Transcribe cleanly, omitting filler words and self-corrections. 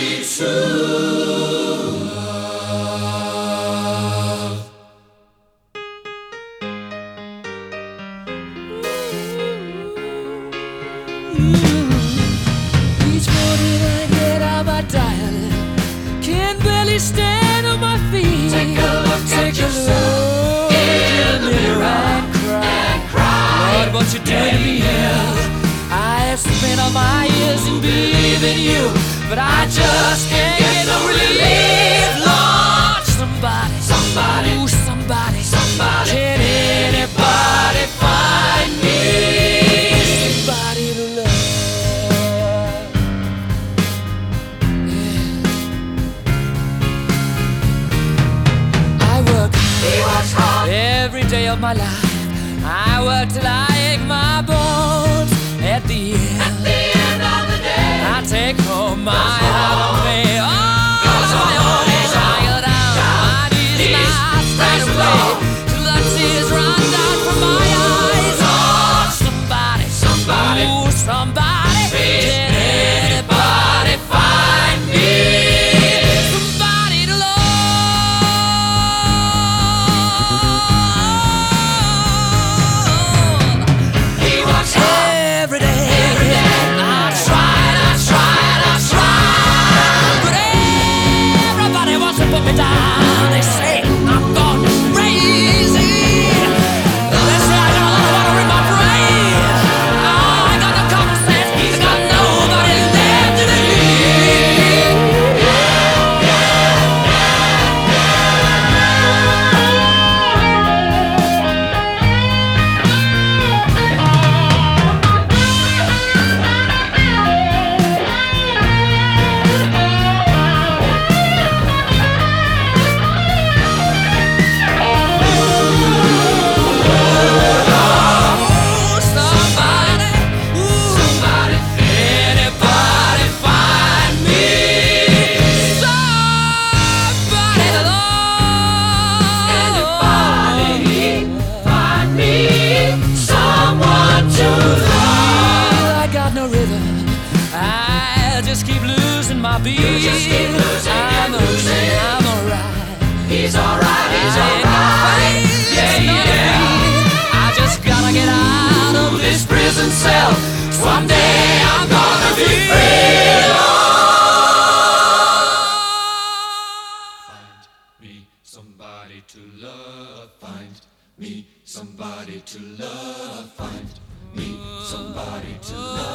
somebody true. Each morning I get out my diary, can barely stand on my feet. Take a look at yourself in the mirror and cry. Lord, what you doing to me? I have spent all my years in believing you, but I just can't get no relief. Lord, somebody, ooh, somebody, can anybody find me somebody to love? Yeah. I work hard every day of my life. I work till I ache my bones. At the end of the day, I take home my heart of me. Oh, tired out, my knees not straight away, till the tears run down from my eyes. Oh, somebody, ooh, somebody, can anybody find me somebody to love? He works hard Every day. I tried, but everybody wants to put me down. They say I'm gone crazy. They say I got a lot of water in my brain. Oh, I got no common sense. I got nobody left to believe. Just keep losing my beat. just keep losing I'm and losing. I'm alright. He's alright, he's I ain't alright. afraid, Yeah, it's not yeah. me. I just gotta get out of this prison cell. Someday I'm gonna be free. Find me somebody to love. Find me somebody to love. Find me somebody to love.